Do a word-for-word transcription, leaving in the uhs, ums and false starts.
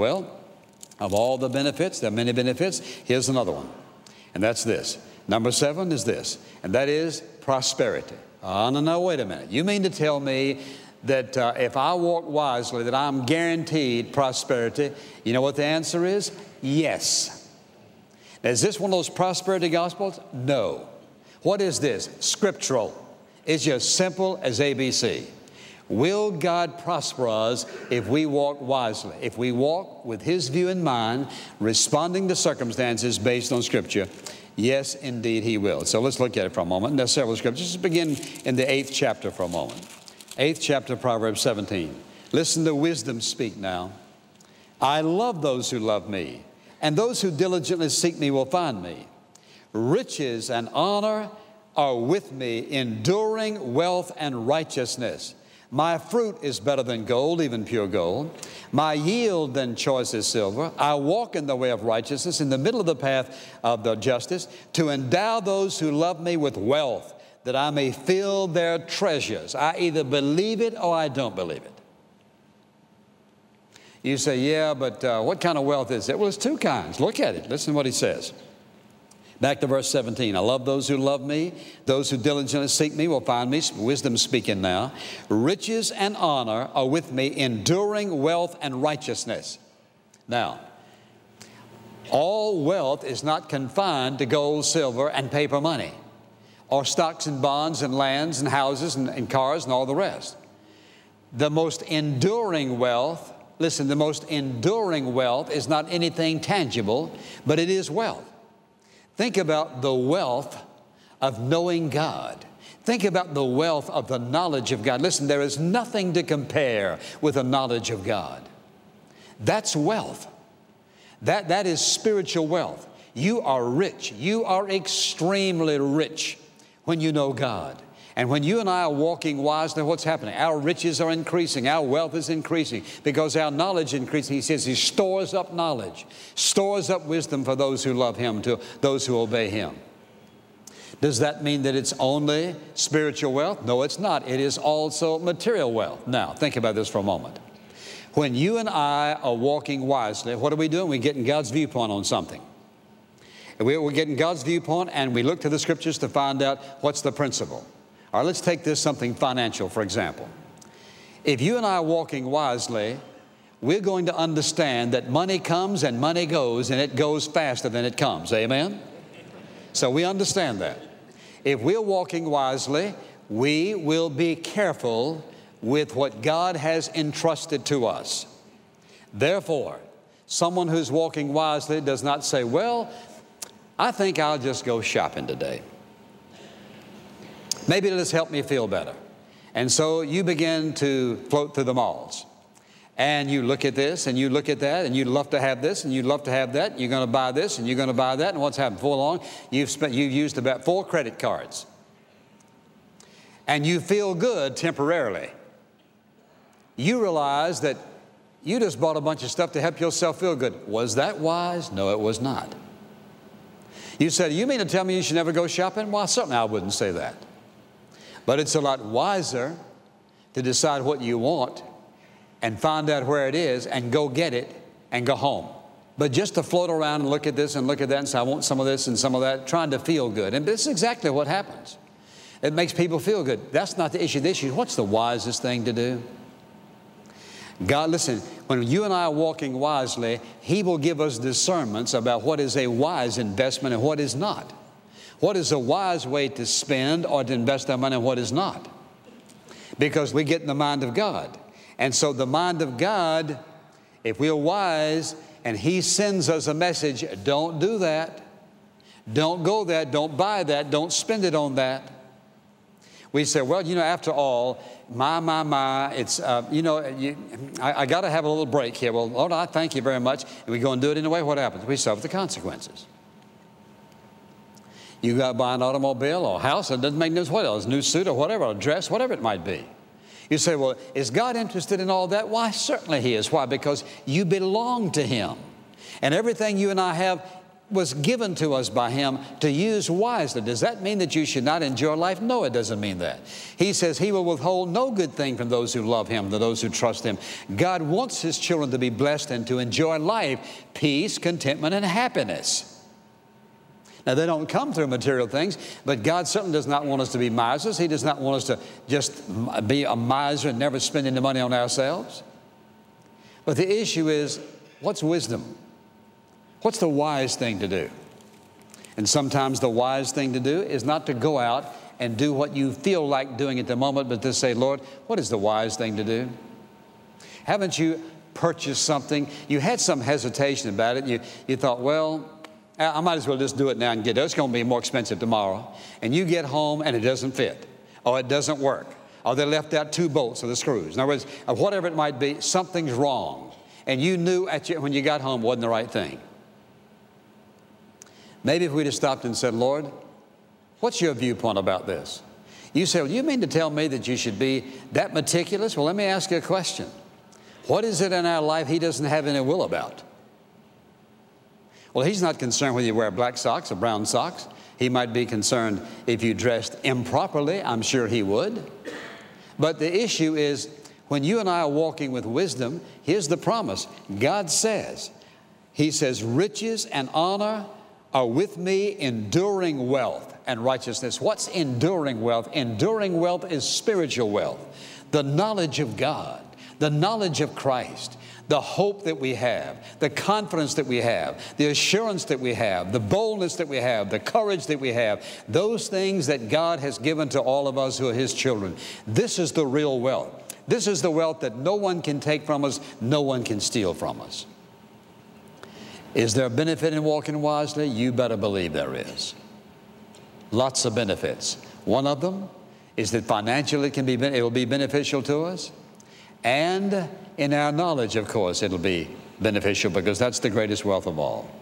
Well, of all the benefits, there are many benefits, here's another one. And that's this. Number seven is this, and that is prosperity. Oh, no, no, wait a minute. You mean to tell me that uh, if I walk wisely, that I'm guaranteed prosperity? You know what the answer is? Yes. Now, is this one of those prosperity gospels? No. What is this? Scriptural. It's just simple as A B C. Will God prosper us if we walk wisely? If we walk with His view in mind, responding to circumstances based on Scripture, yes, indeed, He will. So let's look at it for a moment. There's several scriptures. Let's begin in the eighth chapter for a moment. Eighth chapter, Proverbs seventeen. Listen to wisdom speak now. I love those who love me, and those who diligently seek me will find me. Riches and honor are with me, enduring wealth and righteousness. My fruit is better than gold, even pure gold. My yield than choicest silver. I walk in the way of righteousness, in the middle of the path of the justice, to endow those who love me with wealth, that I may fill their treasures. I either believe it or I don't believe it. You say, yeah, but uh, what kind of wealth is it? Well, it's two kinds. Look at it. Listen to what he says. Back to verse seventeen. I love those who love me. Those who diligently seek me will find me. Wisdom speaking now. Riches and honor are with me, enduring wealth and righteousness. Now, all wealth is not confined to gold, silver, and paper money, or stocks and bonds and lands and houses and, and cars and all the rest. The most enduring wealth, listen, the most enduring wealth is not anything tangible, but it is wealth. Think about the wealth of knowing God. Think about the wealth of the knowledge of God. Listen, there is nothing to compare with the knowledge of God. That's wealth. That, that is spiritual wealth. You are rich. You are extremely rich when you know God. And when you and I are walking wisely, what's happening? Our riches are increasing. Our wealth is increasing because our knowledge is increasing. He says He stores up knowledge, stores up wisdom for those who love Him, to those who obey Him. Does that mean that it's only spiritual wealth? No, it's not. It is also material wealth. Now, think about this for a moment. When you and I are walking wisely, what are we doing? We're getting God's viewpoint on something. We're getting God's viewpoint, and we look to the Scriptures to find out what's the principle. All right, let's take this something financial, for example. If you and I are walking wisely, we're going to understand that money comes and money goes, and it goes faster than it comes. Amen? So we understand that. If we're walking wisely, we will be careful with what God has entrusted to us. Therefore, someone who's walking wisely does not say, well, I think I'll just go shopping today. Maybe it'll just help me feel better. And so you begin to float through the malls. And you look at this and you look at that, and you'd love to have this and you'd love to have that. You're going to buy this and you're going to buy that. And what's happened? Before long, you've spent, you've used about four credit cards. And you feel good temporarily. You realize that you just bought a bunch of stuff to help yourself feel good. Was that wise? No, it was not. You said, you mean to tell me you should never go shopping? Well, certainly I wouldn't say that. But it's a lot wiser to decide what you want and find out where it is and go get it and go home. But just to float around and look at this and look at that and say, I want some of this and some of that, trying to feel good. And this is exactly what happens. It makes people feel good. That's not the issue. The issue is, what's the wisest thing to do? God, listen, when you and I are walking wisely, He will give us discernments about what is a wise investment and what is not. What is a wise way to spend or to invest our money and what is not? Because we get in the mind of God. And so the mind of God, if we're wise and He sends us a message, don't do that. Don't go there. Don't buy that. Don't spend it on that. We say, well, you know, after all, my, my, my, it's, uh, you know, you, I, I got to have a little break here. Well, Lord, I thank you very much. And we go and do it anyway. What happens? We suffer the consequences. You got to buy an automobile or a house, it doesn't make no difference what else, a new suit or whatever, a dress, whatever it might be. You say, well, is God interested in all that? Why, certainly He is. Why? Because you belong to Him. And everything you and I have was given to us by Him to use wisely. Does that mean that you should not enjoy life? No, it doesn't mean that. He says He will withhold no good thing from those who love Him, to those who trust Him. God wants His children to be blessed and to enjoy life, peace, contentment, and happiness. Now, they don't come through material things, but God certainly does not want us to be misers. He does not want us to just be a miser and never spending the money on ourselves. But the issue is, what's wisdom? What's the wise thing to do? And sometimes the wise thing to do is not to go out and do what you feel like doing at the moment, but to say, Lord, what is the wise thing to do? Haven't you purchased something? You had some hesitation about it. You, you thought, well, I might as well just do it now and get it. It's going to be more expensive tomorrow. And you get home and it doesn't fit, or it doesn't work, or they left out two bolts of the screws. In other words, whatever it might be, something's wrong. And you knew at you, when you got home, it wasn't the right thing. Maybe if we'd have stopped and said, Lord, what's your viewpoint about this? You say, well, you mean to tell me that you should be that meticulous? Well, let me ask you a question. What is it in our life He doesn't have any will about? Well, He's not concerned whether you wear black socks or brown socks. He might be concerned if you dressed improperly. I'm sure He would. But the issue is, when you and I are walking with wisdom, here's the promise. God says, He says, riches and honor are with me, enduring wealth and righteousness. What's enduring wealth? Enduring wealth is spiritual wealth. The knowledge of God, the knowledge of Christ, the hope that we have, the confidence that we have, the assurance that we have, the boldness that we have, the courage that we have, those things that God has given to all of us who are His children. This is the real wealth. This is the wealth that no one can take from us, no one can steal from us. Is there a benefit in walking wisely? You better believe there is. Lots of benefits. One of them is that financially it can be, it will be beneficial to us. And in our knowledge, of course, it'll be beneficial, because that's the greatest wealth of all.